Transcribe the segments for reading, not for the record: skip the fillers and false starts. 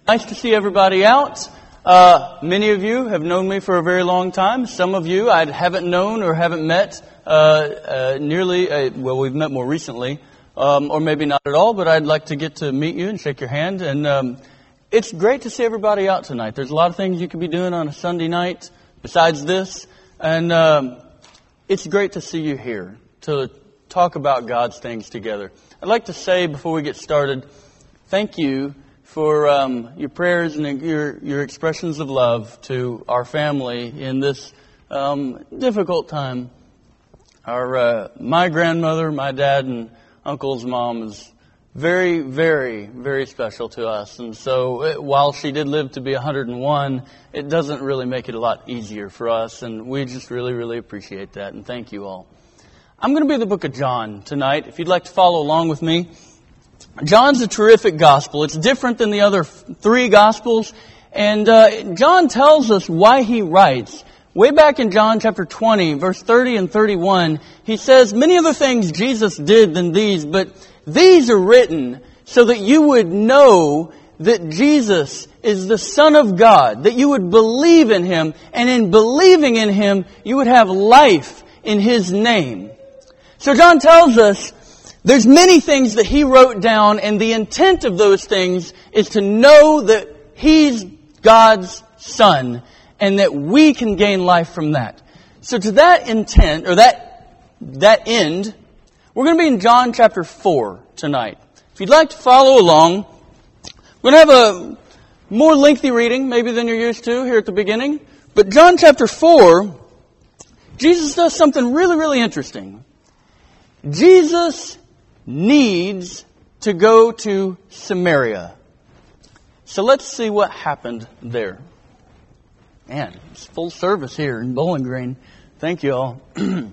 Nice to see everybody out. Many of you have known me for a very long time. Some of you I haven't known or haven't met we've met more recently, or maybe not at all, but I'd like to get to meet you and shake your hand. And it's great to see everybody out tonight. There's a lot of things you could be doing on a Sunday night besides this. And it's great to see you here to talk about God's things together. I'd like to say before we get started, thank you for your prayers and your expressions of love to our family in this difficult time. My grandmother, my dad, and uncle's mom is very, very, very special to us. And so while she did live to be 101, it doesn't really make it a lot easier for us. And we just really, really appreciate that. And thank you all. I'm going to be in the book of John tonight. If you'd like to follow along with me. John's a terrific gospel. It's different than the other three gospels. And John tells us why he writes. Way back in John chapter 20, verse 30 and 31, he says, many other things Jesus did than these, but these are written so that you would know that Jesus is the Son of God, that you would believe in Him, and in believing in Him, you would have life in His name. So John tells us there's many things that he wrote down, and the intent of those things is to know that He's God's Son, and that we can gain life from that. So to that intent, or that end, we're going to be in John chapter 4 tonight. If you'd like to follow along, we're going to have a more lengthy reading, maybe than you're used to here at the beginning. But John chapter 4, Jesus does something really, really interesting. Jesus needs to go to Samaria. So let's see what happened there. Man, it's full service here in Bowling Green. Thank you all. All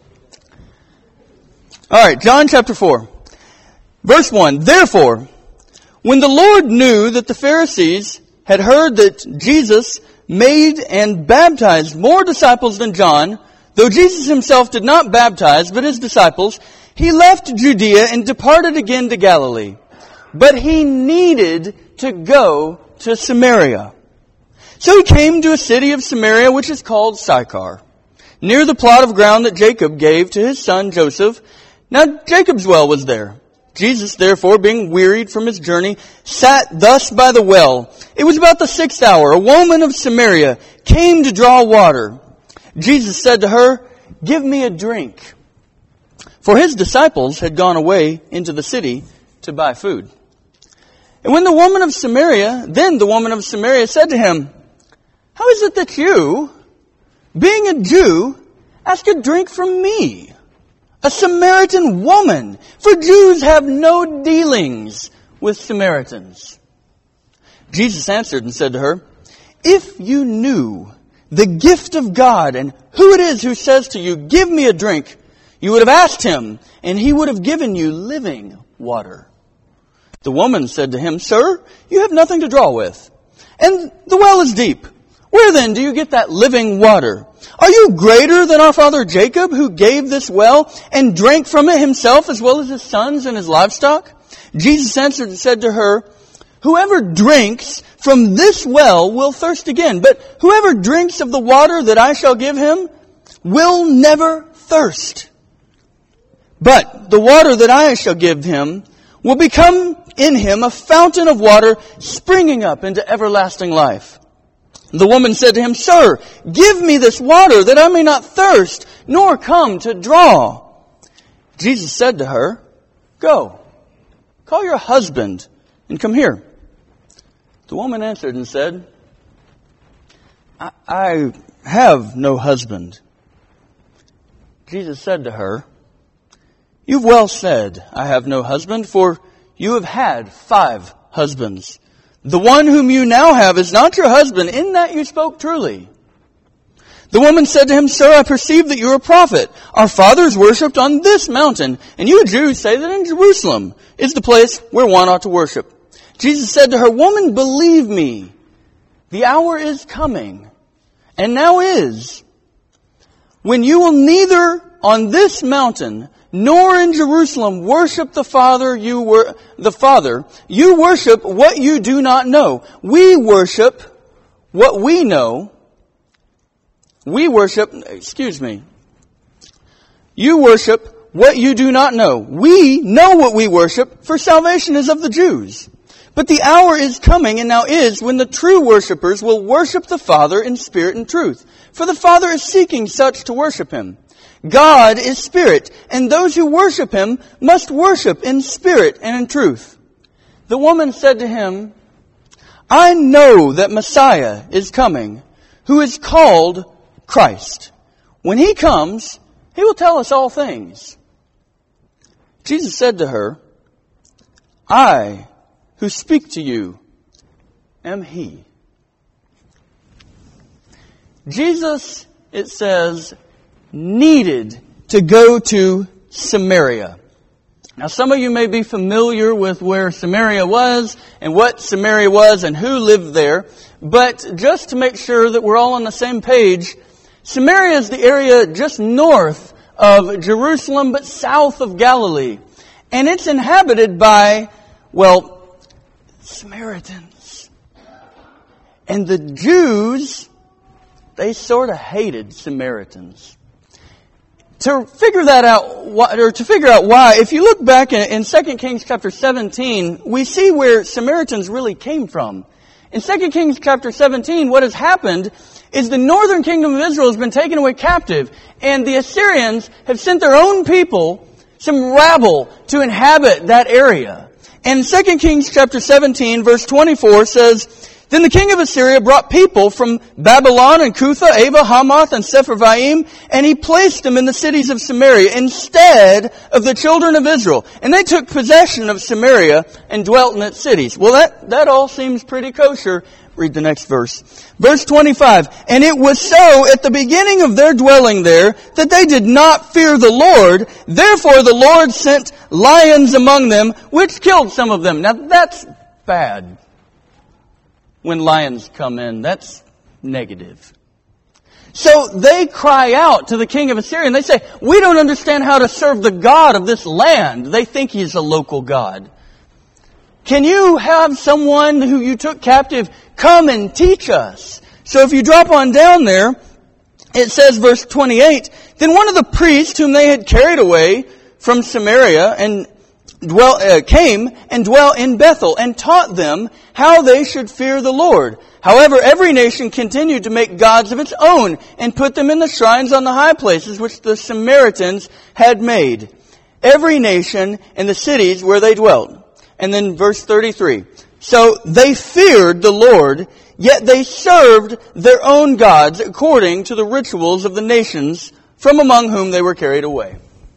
right, John chapter 4. Verse 1. Therefore, when the Lord knew that the Pharisees had heard that Jesus made and baptized more disciples than John, though Jesus himself did not baptize, but his disciples, he left Judea and departed again to Galilee. But he needed to go to Samaria. So he came to a city of Samaria, which is called Sychar, near the plot of ground that Jacob gave to his son Joseph. Now Jacob's well was there. Jesus, therefore, being wearied from his journey, sat thus by the well. It was about the 6th hour. A woman of Samaria came to draw water. Jesus said to her, "Give me a drink." For his disciples had gone away into the city to buy food. And then the woman of Samaria said to him, "How is it that you, being a Jew, ask a drink from me, a Samaritan woman? For Jews have no dealings with Samaritans." Jesus answered and said to her, "If you knew the gift of God and who it is who says to you, 'Give me a drink,' you would have asked him, and he would have given you living water." The woman said to him, "Sir, you have nothing to draw with, and the well is deep. Where then do you get that living water? Are you greater than our father Jacob, who gave this well and drank from it himself as well as his sons and his livestock?" Jesus answered and said to her, "Whoever drinks from this well will thirst again, but whoever drinks of the water that I shall give him will never thirst. But the water that I shall give him will become in him a fountain of water springing up into everlasting life." The woman said to him, "Sir, give me this water that I may not thirst, nor come to draw." Jesus said to her, "Go, call your husband and come here." The woman answered and said, I have no husband." Jesus said to her, "You've well said, 'I have no husband,' for you have had 5 husbands. The one whom you now have is not your husband. In that you spoke truly." The woman said to him, "Sir, I perceive that you are a prophet. Our fathers worshipped on this mountain, and you Jews say that in Jerusalem is the place where one ought to worship." Jesus said to her, "Woman, believe me, the hour is coming, and now is, when you will neither on this mountain nor in Jerusalem worship the Father. You worship what you do not know. We worship what we know. You worship what you do not know. We know what we worship, for salvation is of the Jews. But the hour is coming, and now is, when the true worshippers will worship the Father in spirit and truth. For the Father is seeking such to worship Him. God is spirit, and those who worship Him must worship in spirit and in truth. The woman said to Him, I know that Messiah is coming, who is called Christ. When He comes, He will tell us all things. Jesus said to her, I who speak to you am He. Jesus, it says, needed to go to Samaria. Now, some of you may be familiar with where Samaria was and what Samaria was and who lived there. But just to make sure that we're all on the same page, Samaria is the area just north of Jerusalem but south of Galilee. And it's inhabited by, Samaritans. And the Jews, they sort of hated Samaritans. To figure out why, if you look back in 2 Kings chapter 17, we see where Samaritans really came from. In 2 Kings chapter 17, what has happened is the northern kingdom of Israel has been taken away captive, and the Assyrians have sent their own people, some rabble, to inhabit that area. And 2 Kings chapter 17, verse 24 says, Then the king of Assyria brought people from Babylon and Cutha, Ava, Hamath, and Sepharvaim, and he placed them in the cities of Samaria instead of the children of Israel. And they took possession of Samaria and dwelt in its cities. Well, that all seems pretty kosher. Read the next verse. Verse 25. And it was so at the beginning of their dwelling there that they did not fear the Lord. Therefore the Lord sent lions among them, which killed some of them. Now that's bad. When lions come in, that's negative. So they cry out to the king of Assyria and they say, we don't understand how to serve the God of this land. They think He's a local God. Can you have someone who you took captive come and teach us? So if you drop on down there, it says, verse 28, Then one of the priests whom they had carried away from Samaria and came and dwelt in Bethel and taught them how they should fear the Lord. However, every nation continued to make gods of its own and put them in the shrines on the high places which the Samaritans had made. Every nation in the cities where they dwelt. And then verse 33. So they feared the Lord, yet they served their own gods according to the rituals of the nations from among whom they were carried away.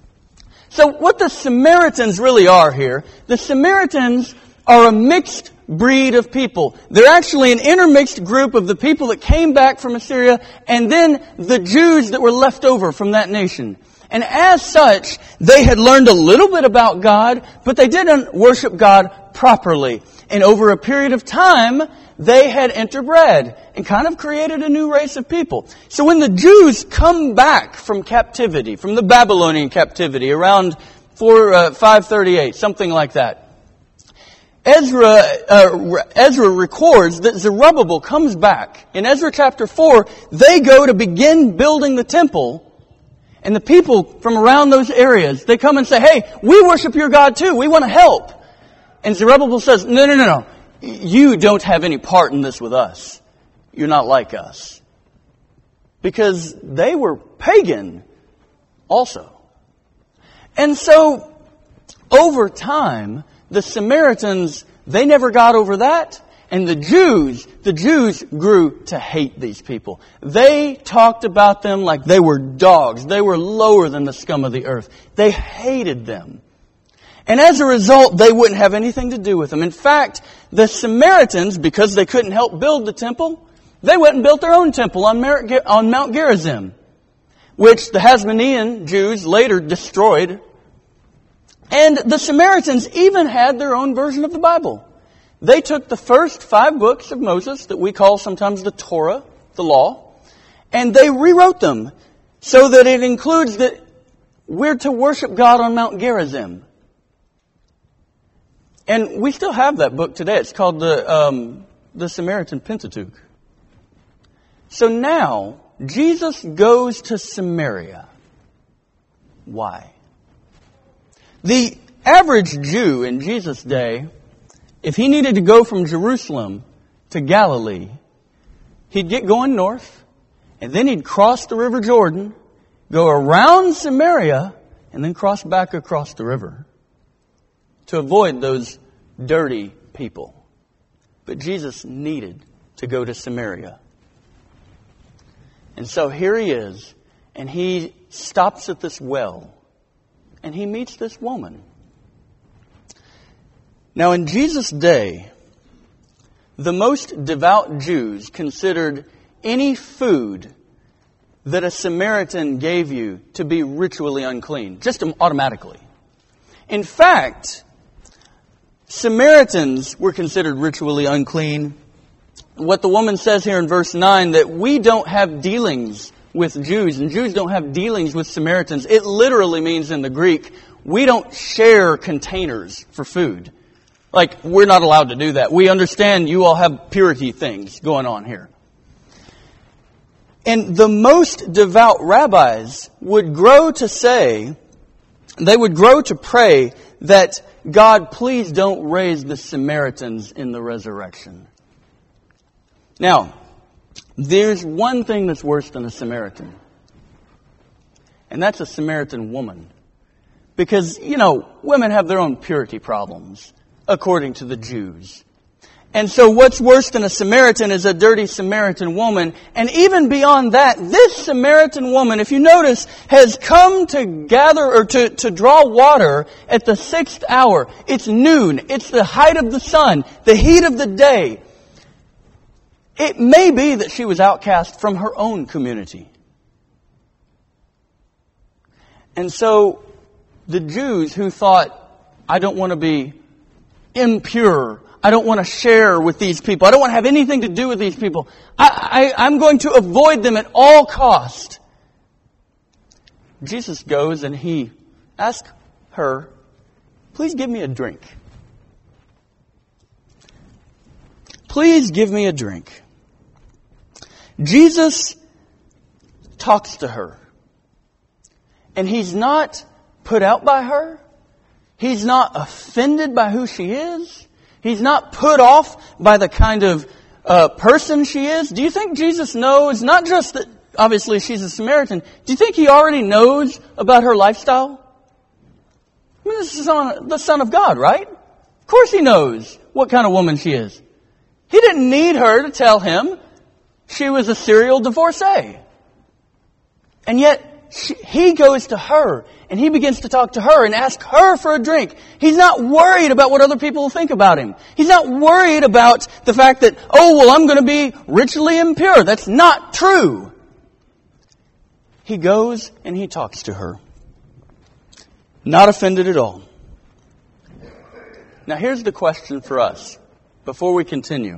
So what the Samaritans really are here, the Samaritans are a mixed breed of people. They're actually an intermixed group of the people that came back from Assyria and then the Jews that were left over from that nation. And as such, they had learned a little bit about God, but they didn't worship God properly. And over a period of time, they had interbred and kind of created a new race of people. So when the Jews come back from captivity, from the Babylonian captivity, around 538, something like that, Ezra records that Zerubbabel comes back. In Ezra chapter 4, they go to begin building the temple. And the people from around those areas, they come and say, hey, we worship your God too. We want to help. And Zerubbabel says, no. You don't have any part in this with us. You're not like us. Because they were pagan also. And so, over time, the Samaritans, they never got over that. And the Jews grew to hate these people. They talked about them like they were dogs. They were lower than the scum of the earth. They hated them. And as a result, they wouldn't have anything to do with them. In fact, the Samaritans, because they couldn't help build the temple, they went and built their own temple on Mount Gerizim, which the Hasmonean Jews later destroyed. And the Samaritans even had their own version of the Bible. They took the first 5 books of Moses that we call sometimes the Torah, the law, and they rewrote them so that it includes that we're to worship God on Mount Gerizim. And we still have that book today. It's called the Samaritan Pentateuch. So now, Jesus goes to Samaria. Why? The average Jew in Jesus' day, if he needed to go from Jerusalem to Galilee, he'd get going north, and then he'd cross the River Jordan, go around Samaria, and then cross back across the river to avoid those dirty people. But Jesus needed to go to Samaria. And so here he is, and he stops at this well, and he meets this woman. Now in Jesus' day, the most devout Jews considered any food that a Samaritan gave you to be ritually unclean, just automatically. In fact, Samaritans were considered ritually unclean. What the woman says here in verse 9, that we don't have dealings with Jews, and Jews don't have dealings with Samaritans. It literally means in the Greek, we don't share containers for food. Like, we're not allowed to do that. We understand you all have purity things going on here. And the most devout rabbis would grow to say, they would grow to pray that God, please don't raise the Samaritans in the resurrection. Now, there's one thing that's worse than a Samaritan. And that's a Samaritan woman. Because, women have their own purity problems, according to the Jews. And so what's worse than a Samaritan is a dirty Samaritan woman. And even beyond that, this Samaritan woman, if you notice, has come to gather or to draw water at the 6th hour. It's noon. It's the height of the sun, the heat of the day. It may be that she was outcast from her own community. And so the Jews who thought, I don't want to be impure, I don't want to share with these people, I don't want to have anything to do with these people, I'm going to avoid them at all cost. Jesus goes and he asks her, please give me a drink. Please give me a drink. Jesus talks to her. And he's not put out by her. He's not offended by who she is. He's not put off by the kind of person she is. Do you think Jesus knows, not just that obviously she's a Samaritan, do you think he already knows about her lifestyle? I mean, this is the Son of God, right? Of course he knows what kind of woman she is. He didn't need her to tell him she was a serial divorcee. And yet, he goes to her and he begins to talk to her and ask her for a drink. He's not worried about what other people will think about him. He's not worried about the fact that, I'm going to be ritually impure. That's not true. He goes and he talks to her. Not offended at all. Now here's the question for us before we continue.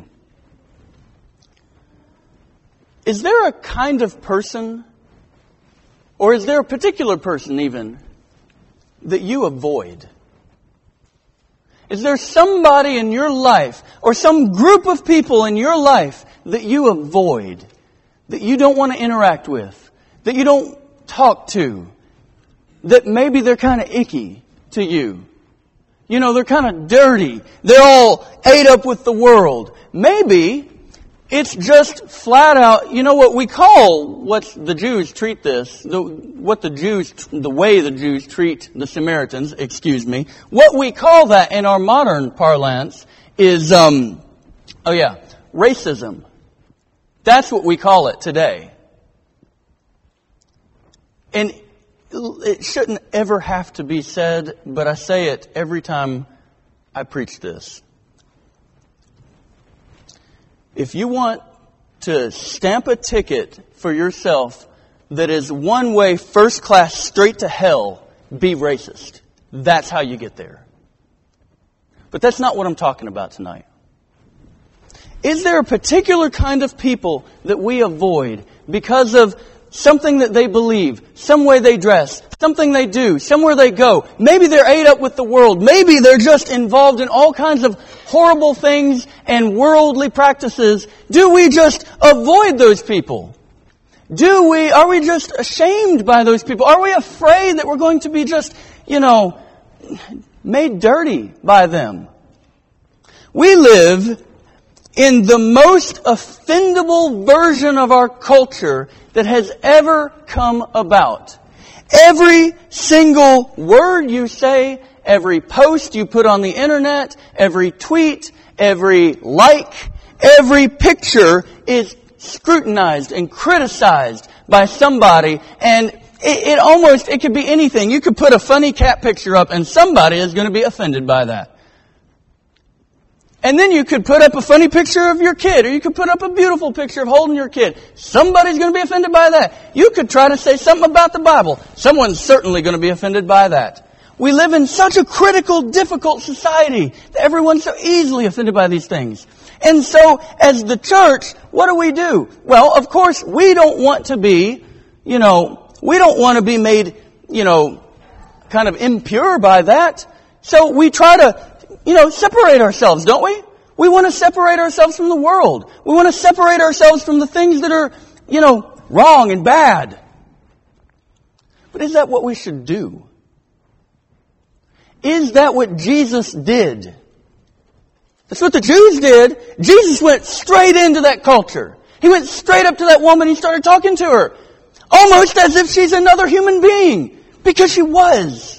Is there a kind of person, or is there a particular person even, that you avoid? Is there somebody in your life, or some group of people in your life that you avoid, that you don't want to interact with, that you don't talk to, that maybe they're kind of icky to you? They're kind of dirty. They're all ate up with the world. Maybe it's just flat out, what the Jews treat this, the way the Jews treat the Samaritans, what we call that in our modern parlance is, racism. That's what we call it today. And it shouldn't ever have to be said, but I say it every time I preach this. If you want to stamp a ticket for yourself that is one way, first class, straight to hell, be racist. That's how you get there. But that's not what I'm talking about tonight. Is there a particular kind of people that we avoid because of something that they believe, some way they dress, something they do, somewhere they go. Maybe they're ate up with the world. Maybe they're just involved in all kinds of horrible things and worldly practices. Do we just avoid those people? Are we just ashamed by those people? Are we afraid that we're going to be just, made dirty by them? We live in the most offendable version of our culture that has ever come about. Every single word you say, every post you put on the internet, every tweet, every like, every picture is scrutinized and criticized by somebody, and it could be anything. You could put a funny cat picture up and somebody is going to be offended by that. And then you could put up a funny picture of your kid, or you could put up a beautiful picture of holding your kid. Somebody's going to be offended by that. You could try to say something about the Bible. Someone's certainly going to be offended by that. We live in such a critical, difficult society that everyone's so easily offended by these things. And so, as the church, what do? Well, of course, we don't want to be, we don't want to be made, kind of impure by that. So we try to, separate ourselves, don't we? We want to separate ourselves from the world. We want to separate ourselves from the things that are, wrong and bad. But is that what we should do? Is that what Jesus did? That's what the Jews did. Jesus went straight into that culture. He went straight up to that woman. He started talking to her. Almost as if she's another human being. Because she was.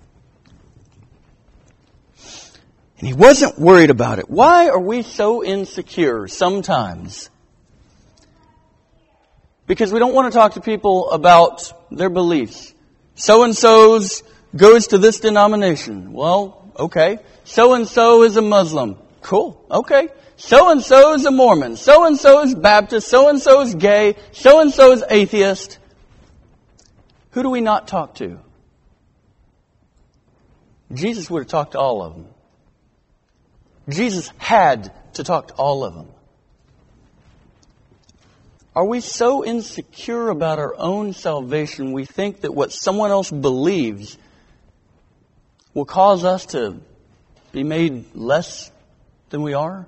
And he wasn't worried about it. Why are we so insecure sometimes? Because we don't want to talk to people about their beliefs. So-and-so's goes to this denomination. Well, okay. So-and-so is a Muslim. Cool. Okay. So-and-so is a Mormon. So-and-so is Baptist. So-and-so is gay. So-and-so is atheist. Who do we not talk to? Jesus would have talked to all of them. Jesus had to talk to all of them. Are we so insecure about our own salvation we think that what someone else believes will cause us to be made less than we are?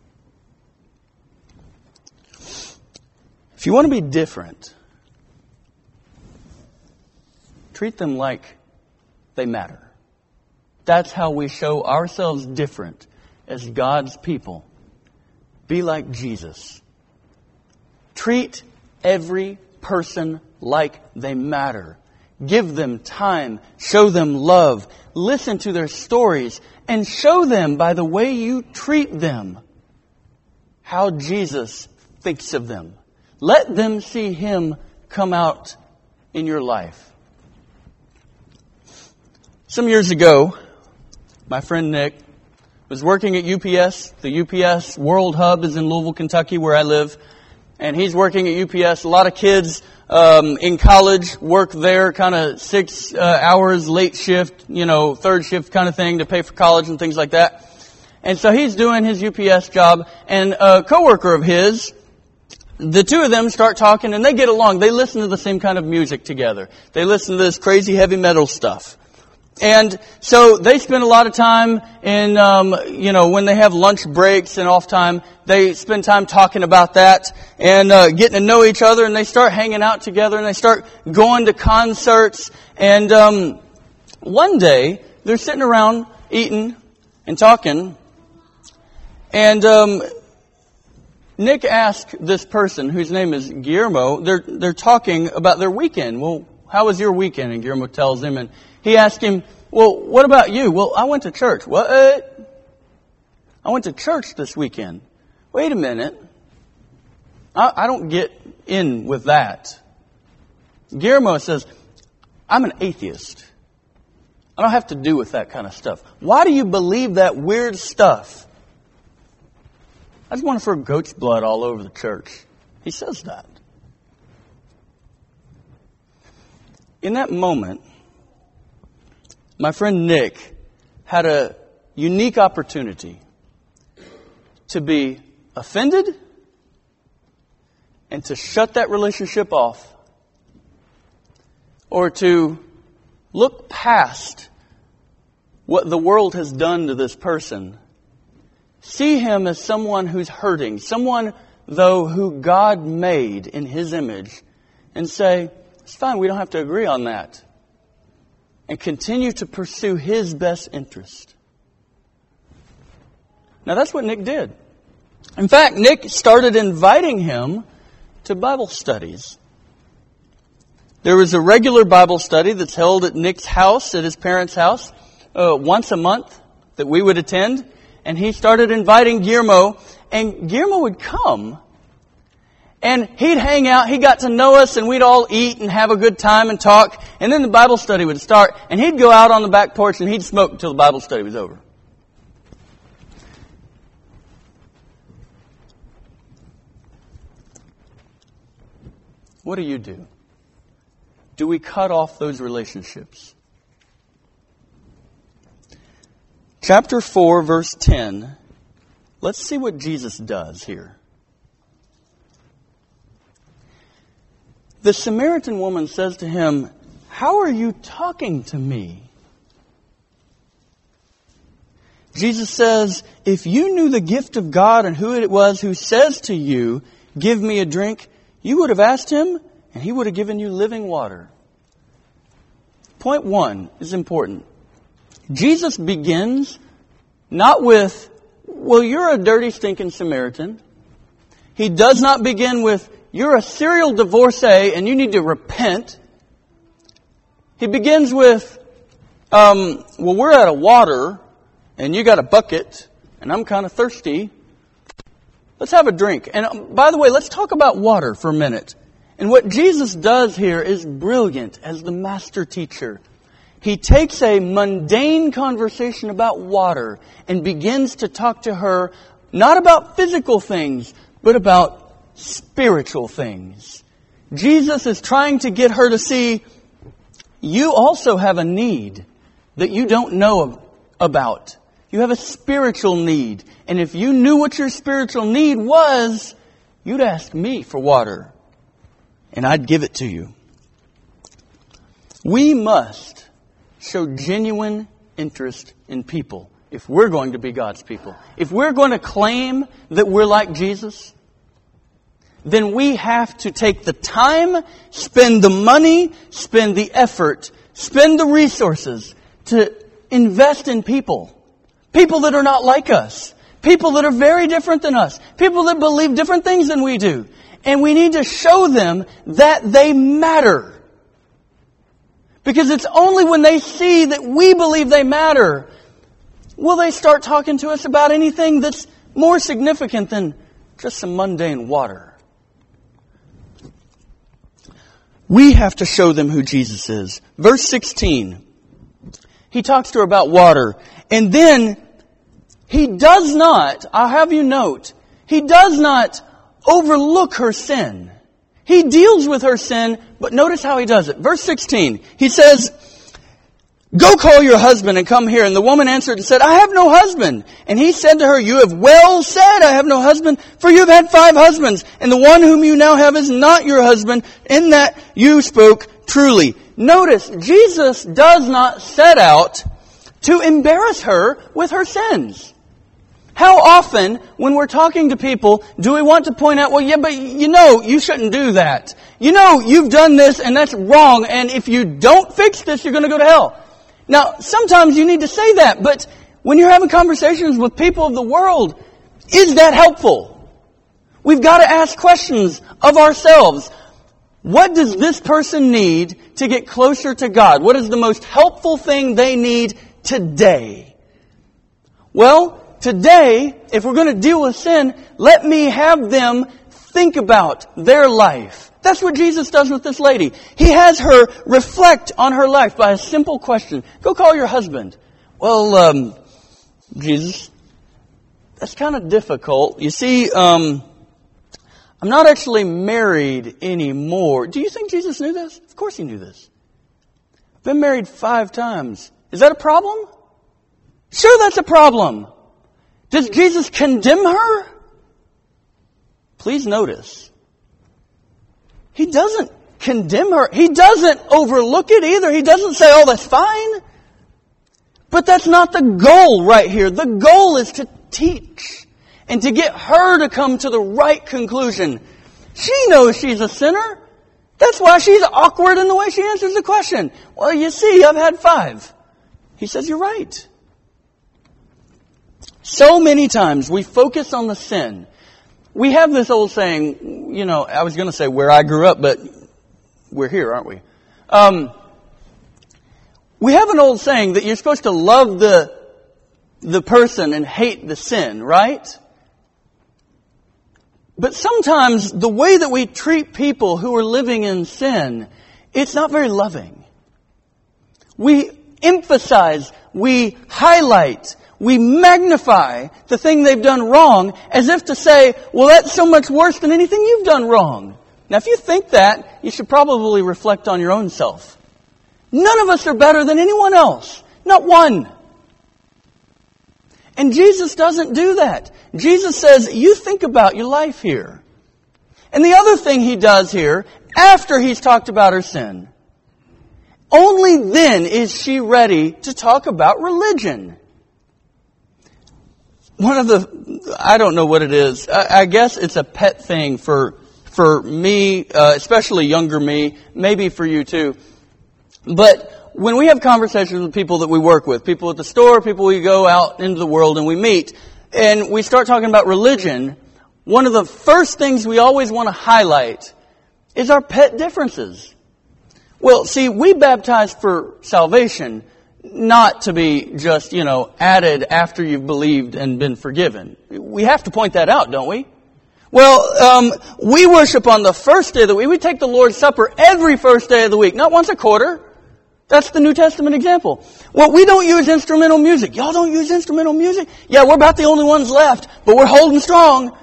If you want to be different, treat them like they matter. That's how we show ourselves different as God's people. Be like Jesus. Treat every person like they matter. Give them time. Show them love. Listen to their stories. And show them by the way you treat them how Jesus thinks of them. Let them see Him come out in your life. Some years ago, my friend Nick was working at UPS. The UPS World Hub is in Louisville, Kentucky, where I live. And he's working at UPS. A lot of kids in college work there, kind of 6 hours, late shift, third shift kind of thing to pay for college and things like that. And so he's doing his UPS job. And a coworker of his, the two of them start talking and they get along. They listen to the same kind of music together. They listen to this crazy heavy metal stuff. And so they spend a lot of time in, when they have lunch breaks and off time, they spend time talking about that and getting to know each other. And they start hanging out together and they start going to concerts. And one day they're sitting around eating and talking. And Nick asked this person, whose name is Guillermo, they're talking about their weekend. Well, how was your weekend? And Guillermo tells him, and he asked him, well, what about you? Well, I went to church. What? I went to church this weekend. Wait a minute. I don't get in with that. Guillermo says, I'm an atheist. I don't have to do with that kind of stuff. Why do you believe that weird stuff? I just want to throw goat's blood all over the church. He says that. In that moment, my friend Nick had a unique opportunity to be offended and to shut that relationship off or to look past what the world has done to this person. See him as someone who's hurting, someone, though, who God made in His image, and say, it's fine, we don't have to agree on that. And continue to pursue His best interest. Now that's what Nick did. In fact, Nick started inviting him to Bible studies. There was a regular Bible study that's held at Nick's house, at his parents' house, once a month that we would attend. And he started inviting Guillermo, and Guillermo would come, and he'd hang out, he got to know us, and we'd all eat and have a good time and talk, and then the Bible study would start, and he'd go out on the back porch and he'd smoke until the Bible study was over. What do you do? Do we cut off those relationships? Chapter 4, verse 10. Let's see what Jesus does here. The Samaritan woman says to him, "How are you talking to me?" Jesus says, "If you knew the gift of God and who it was who says to you, 'Give me a drink,' you would have asked Him, and He would have given you living water." Point 1 is important. Jesus begins not with, "Well, you're a dirty, stinking Samaritan." He does not begin with, "You're a serial divorcee and you need to repent." He begins with, "Well, we're out of water and you got a bucket and I'm kind of thirsty. Let's have a drink." And by the way, let's talk about water for a minute. And what Jesus does here is brilliant as the master teacher. He takes a mundane conversation about water and begins to talk to her not about physical things, but about spiritual things. Jesus is trying to get her to see, you also have a need that you don't know about. You have a spiritual need. And if you knew what your spiritual need was, you'd ask me for water. And I'd give it to you. We must show genuine interest in people if we're going to be God's people. If we're going to claim that we're like Jesus, then we have to take the time, spend the money, spend the effort, spend the resources to invest in people. People that are not like us. People that are very different than us. People that believe different things than we do. And we need to show them that they matter. Because it's only when they see that we believe they matter will they start talking to us about anything that's more significant than just some mundane water. We have to show them who Jesus is. Verse 16. He talks to her about water. And then He does not, I'll have you note, He does not overlook her sin. He deals with her sin, but notice how He does it. Verse 16, He says, "Go call your husband and come here." And the woman answered and said, "I have no husband." And He said to her, "You have well said, I have no husband, for you have had 5 husbands, and the one whom you now have is not your husband, in that you spoke truly." Notice, Jesus does not set out to embarrass her with her sins. How often, when we're talking to people, do we want to point out, "Well, yeah, but you shouldn't do that. You've done this and that's wrong, and if you don't fix this, you're going to go to hell." Now, sometimes you need to say that, but when you're having conversations with people of the world, is that helpful? We've got to ask questions of ourselves. What does this person need to get closer to God? What is the most helpful thing they need today? Well, today, if we're going to deal with sin, let me have them think about their life. That's what Jesus does with this lady. He has her reflect on her life by a simple question. "Go call your husband." "Well, Jesus, that's kind of difficult. You see, I'm not actually married anymore." Do you think Jesus knew this? Of course He knew this. "I've been married 5 times. Is that a problem?" Sure, that's a problem. Does Jesus condemn her? Please notice, He doesn't condemn her. He doesn't overlook it either. He doesn't say, oh, that's fine. But that's not the goal right here. The goal is to teach and to get her to come to the right conclusion. She knows she's a sinner. That's why she's awkward in the way she answers the question. Well, you see, I've had 5. He says, you're right. So many times we focus on the sin. We have this old saying, I was going to say where I grew up, but we're here, aren't we? We have an old saying that you're supposed to love the person and hate the sin, right? But sometimes the way that we treat people who are living in sin, it's not very loving. We emphasize, we highlight, we magnify the thing they've done wrong as if to say, well, that's so much worse than anything you've done wrong. Now, if you think that, you should probably reflect on your own self. None of us are better than anyone else. Not one. And Jesus doesn't do that. Jesus says, you think about your life here. And the other thing He does here, after He's talked about her sin, only then is she ready to talk about religion. I don't know what it is. I guess it's a pet thing for me, especially younger me, maybe for you too. But when we have conversations with people that we work with, people at the store, people we go out into the world and we meet, and we start talking about religion, one of the first things we always want to highlight is our pet differences. Well, see, we baptize for salvation, not to be just, added after you've believed and been forgiven. We have to point that out, don't we? Well, we worship on the first day of the week. We take the Lord's Supper every first day of the week, not once a quarter. That's the New Testament example. Well, we don't use instrumental music. Y'all don't use instrumental music? Yeah, we're about the only ones left, but we're holding strong.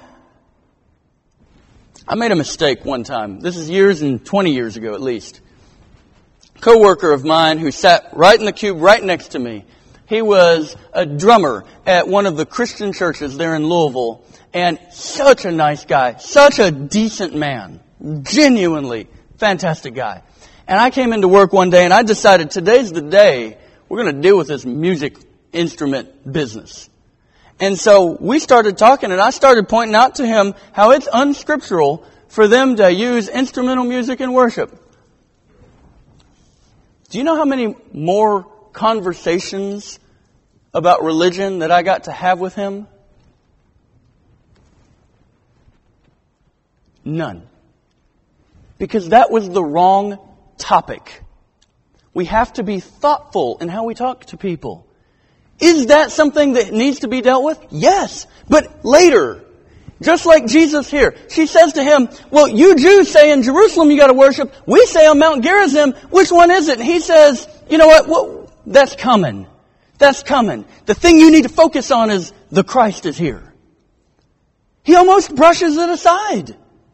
I made a mistake one time. This is 20 years ago at least. A co-worker of mine who sat right in the cube right next to me. He was a drummer at one of the Christian churches there in Louisville. And such a nice guy. Such a decent man. Genuinely fantastic guy. And I came into work one day and I decided today's the day we're going to deal with this music instrument business. And so we started talking and I started pointing out to him how it's unscriptural for them to use instrumental music in worship. Do you know how many more conversations about religion that I got to have with him? None. Because that was the wrong topic. We have to be thoughtful in how we talk to people. Is that something that needs to be dealt with? Yes, but later. Just like Jesus here. She says to him, well, you Jews say in Jerusalem you got to worship. We say on Mount Gerizim. Which one is it? And he says, you know what? Well, that's coming. That's coming. The thing you need to focus on is the Christ is here. He almost brushes it aside.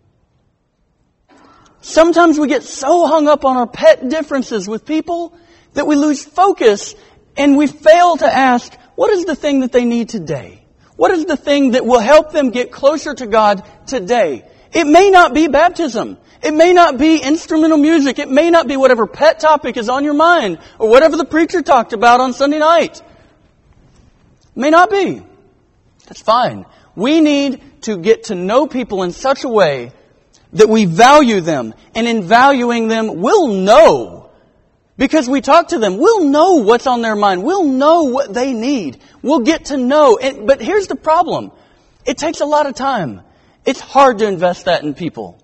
Sometimes we get so hung up on our pet differences with people that we lose focus and we fail to ask, what is the thing that they need today? What is the thing that will help them get closer to God today? It may not be baptism. It may not be instrumental music. It may not be whatever pet topic is on your mind or whatever the preacher talked about on Sunday night. It may not be. That's fine. We need to get to know people in such a way that we value them. And in valuing them, we'll know. Because we talk to them, we'll know what's on their mind. We'll know what they need. We'll get to know. But here's the problem. It takes a lot of time. It's hard to invest that in people.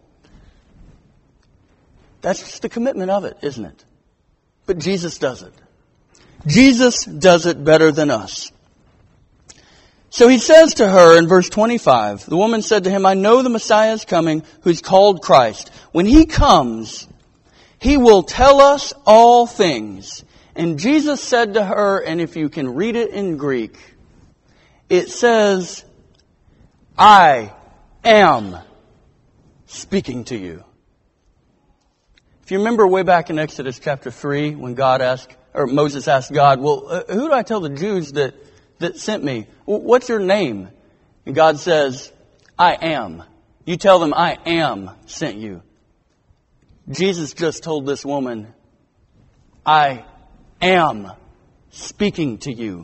That's just the commitment of it, isn't it? But Jesus does it. Jesus does it better than us. So he says to her in verse 25, the woman said to him, I know the Messiah is coming, who's called Christ. When he comes, he will tell us all things. And Jesus said to her, and if you can read it in Greek, it says, I am speaking to you. If you remember way back in Exodus chapter 3, when Moses asked God, well, who do I tell the Jews that sent me? What's your name? And God says, I am. You tell them I am sent you. Jesus just told this woman, I am speaking to you.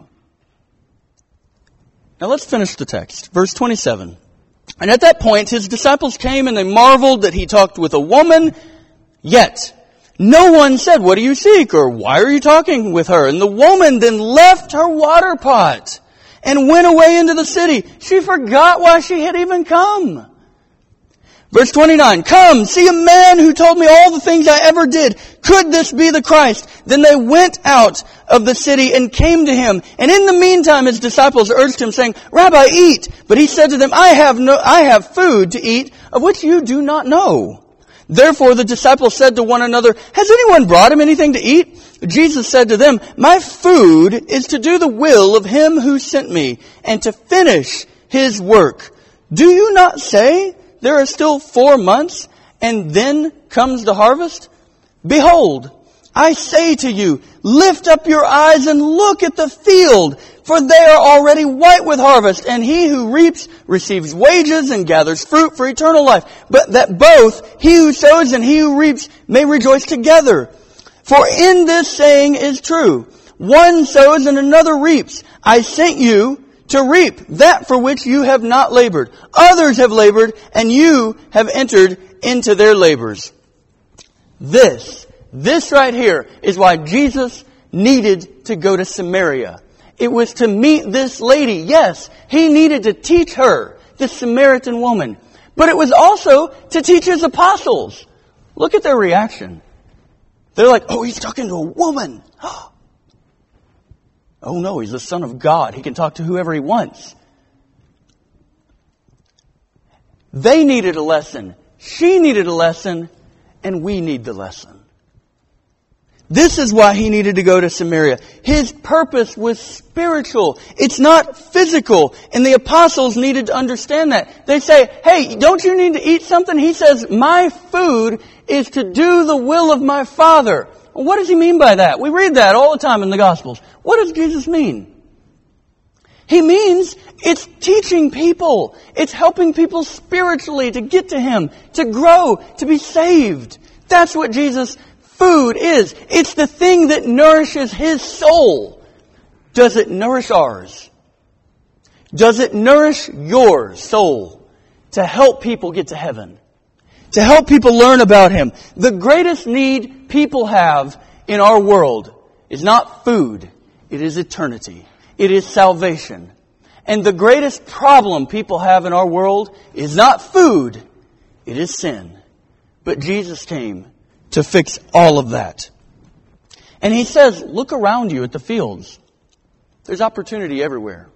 Now let's finish the text. Verse 27. And at that point, his disciples came and they marveled that he talked with a woman. Yet, no one said, what do you seek? Or why are you talking with her? And the woman then left her water pot and went away into the city. She forgot why she had even come. Verse 29, come, see a man who told me all the things I ever did. Could this be the Christ? Then they went out of the city and came to him. And in the meantime, his disciples urged him, saying, Rabbi, eat. But he said to them, I have food to eat of which you do not know. Therefore the disciples said to one another, has anyone brought him anything to eat? Jesus said to them, my food is to do the will of him who sent me and to finish his work. Do you not say, there are still 4 months, and then comes the harvest? Behold, I say to you, lift up your eyes and look at the field, for they are already white with harvest, and he who reaps receives wages and gathers fruit for eternal life, but that both he who sows and he who reaps may rejoice together. For in this saying is true, one sows and another reaps. I sent you to reap that for which you have not labored. Others have labored, and you have entered into their labors. This right here is why Jesus needed to go to Samaria. It was to meet this lady. Yes, he needed to teach her, this Samaritan woman. But it was also to teach his apostles. Look at their reaction. They're like, oh, he's talking to a woman. Oh no, he's the Son of God. He can talk to whoever he wants. They needed a lesson. She needed a lesson. And we need the lesson. This is why he needed to go to Samaria. His purpose was spiritual. It's not physical. And the apostles needed to understand that. They say, hey, don't you need to eat something? He says, my food is to do the will of my Father. What does he mean by that? We read that all the time in the Gospels. What does Jesus mean? He means it's teaching people. It's helping people spiritually to get to him, to grow, to be saved. That's what Jesus' food is. It's the thing that nourishes his soul. Does it nourish ours? Does it nourish your soul to help people get to heaven? To help people learn about him. The greatest need people have in our world is not food. It is eternity. It is salvation. And the greatest problem people have in our world is not food. It is sin. But Jesus came to fix all of that. And he says, look around you at the fields. There's opportunity everywhere.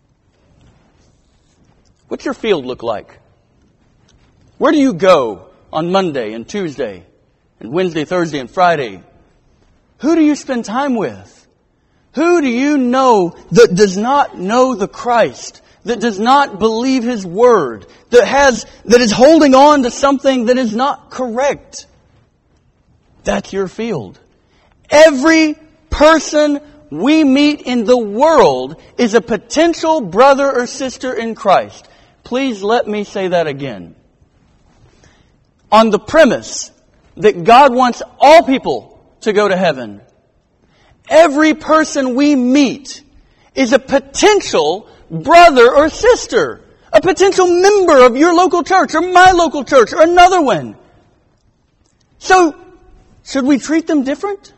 What's your field look like? Where do you go on Monday and Tuesday and Wednesday, Thursday, and Friday? Who do you spend time with? Who do you know that does not know the Christ, that does not believe his word, that is holding on to something that is not correct? That's your field. Every person we meet in the world is a potential brother or sister in Christ. Please let me say that again. On the premise that God wants all people to go to heaven, every person we meet is a potential brother or sister, a potential member of your local church or my local church or another one. So, should we treat them different?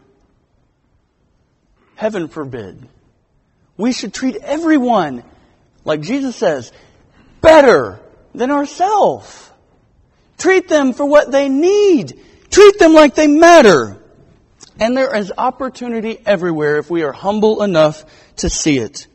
Heaven forbid. We should treat everyone, like Jesus says, better than ourselves. Treat them for what they need. Treat them like they matter. And there is opportunity everywhere if we are humble enough to see it.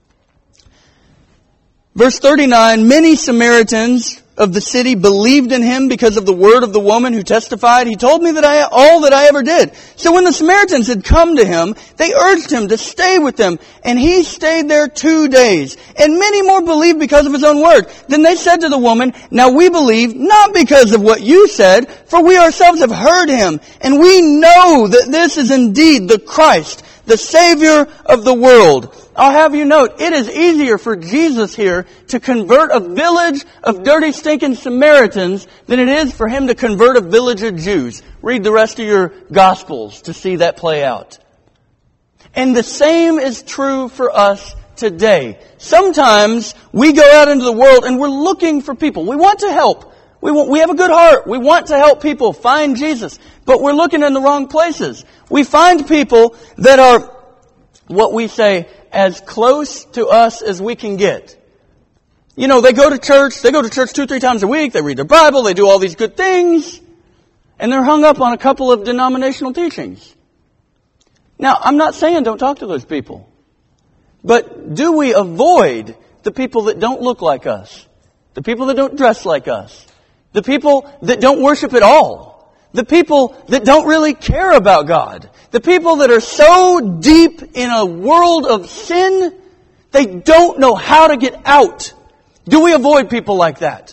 Verse 39, many Samaritans of the city believed in him because of the word of the woman who testified, he told me all that I ever did. So when the Samaritans had come to him, they urged him to stay with them, and he stayed there 2 days. And many more believed because of his own word. Then they said to the woman, now we believe not because of what you said, for we ourselves have heard him, and we know that this is indeed the Christ, the Savior of the world. I'll have you note, it is easier for Jesus here to convert a village of dirty, stinking Samaritans than it is for Him to convert a village of Jews. Read the rest of your Gospels to see that play out. And the same is true for us today. Sometimes we go out into the world and we're looking for people. We want to help. We have a good heart. We want to help people find Jesus. But we're looking in the wrong places. We find people that are, what we say, as close to us as we can get. You know, they go to church 2-3 times a week, they read their Bible, they do all these good things, and they're hung up on a couple of denominational teachings. Now, I'm not saying don't talk to those people. But do we avoid the people that don't look like us? The people that don't dress like us? The people that don't worship at all? The people that don't really care about God? The people that are so deep in a world of sin, they don't know how to get out. Do we avoid people like that?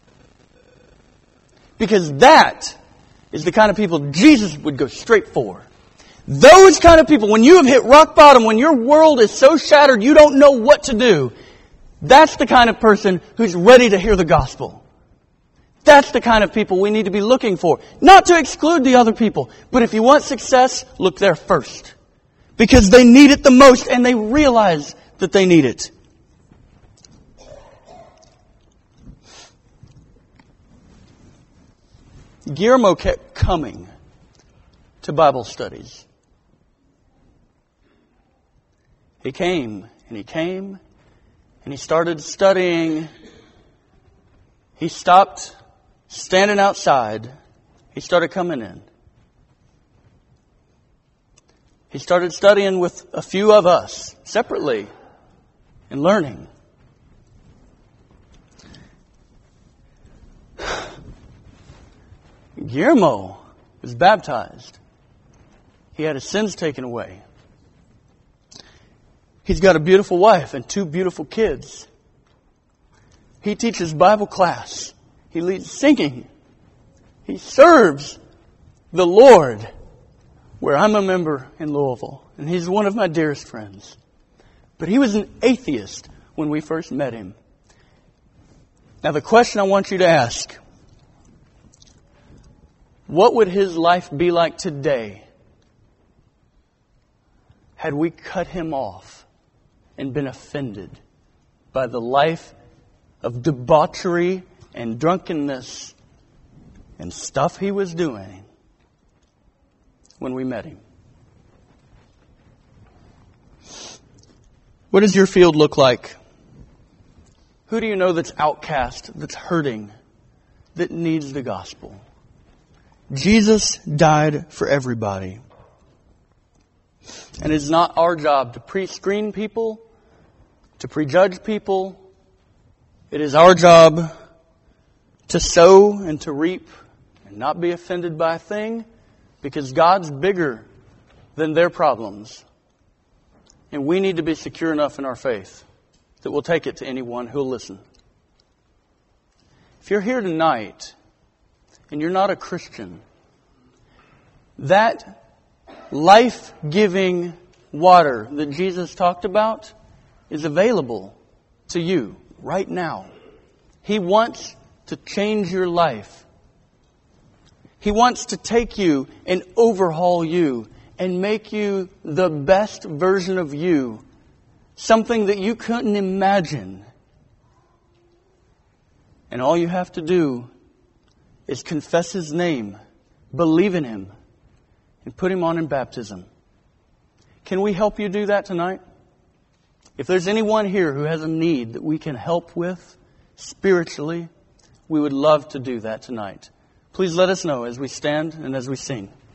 Because that is the kind of people Jesus would go straight for. Those kind of people, when you have hit rock bottom, when your world is so shattered you don't know what to do, that's the kind of person who's ready to hear the gospel. That's the kind of people we need to be looking for. Not to exclude the other people, but if you want success, look there first. Because they need it the most and they realize that they need it. Guillermo kept coming to Bible studies. He came and he came and he started studying. He stopped standing outside. He started coming in. He started studying with a few of us separately and learning. Guillermo was baptized. He had his sins taken away. He's got a beautiful wife and 2 beautiful kids. He teaches Bible class. He leads singing. He serves the Lord where I'm a member in Louisville. And he's one of my dearest friends. But he was an atheist when we first met him. Now the question I want you to ask, what would his life be like today had we cut him off and been offended by the life of debauchery and drunkenness and stuff he was doing when we met him? What does your field look like? Who do you know that's outcast, that's hurting, that needs the gospel? Jesus died for everybody. And it's not our job to pre-screen people, to prejudge people. It is our job to sow and to reap and not be offended by a thing, because God's bigger than their problems. And we need to be secure enough in our faith that we'll take it to anyone who'll listen. If you're here tonight and you're not a Christian, that life-giving water that Jesus talked about is available to you right now. He wants to change your life. He wants to take you and overhaul you and make you the best version of you. Something that you couldn't imagine. And all you have to do is confess His name, believe in Him, and put Him on in baptism. Can we help you do that tonight? If there's anyone here who has a need that we can help with spiritually, we would love to do that tonight. Please let us know as we stand and as we sing.